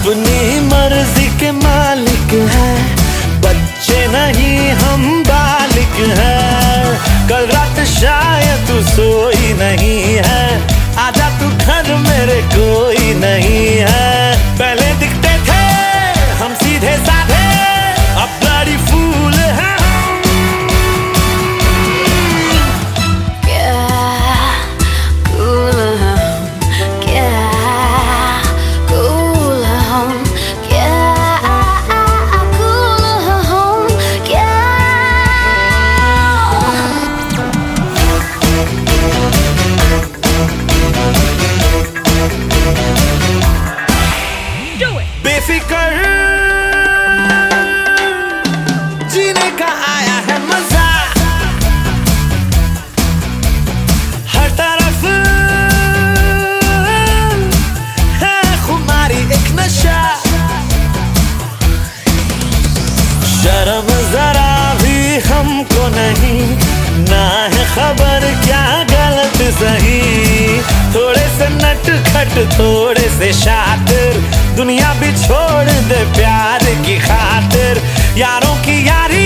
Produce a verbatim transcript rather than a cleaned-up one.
अपनी मर्जी के मालिक है, बच्चे नहीं हम बालिक हैं। कल रात शायद तू सोई नहीं है, आजा तू घर मेरे कोई नहीं है। पहले दिखते थे हम सीधे साधे, अब ब्लडी फूल हैं। बेफिकर जीने का आया है मजा, हर तरफ है खुमारी एक नशा। शर्म जरा भी हमको नहीं, ना है खबर क्या गलत सही। थोड़े से नटखट थोड़े से शातिर, दुनिया भी छोड़ दे प्यार की खातिर। यारों की यारी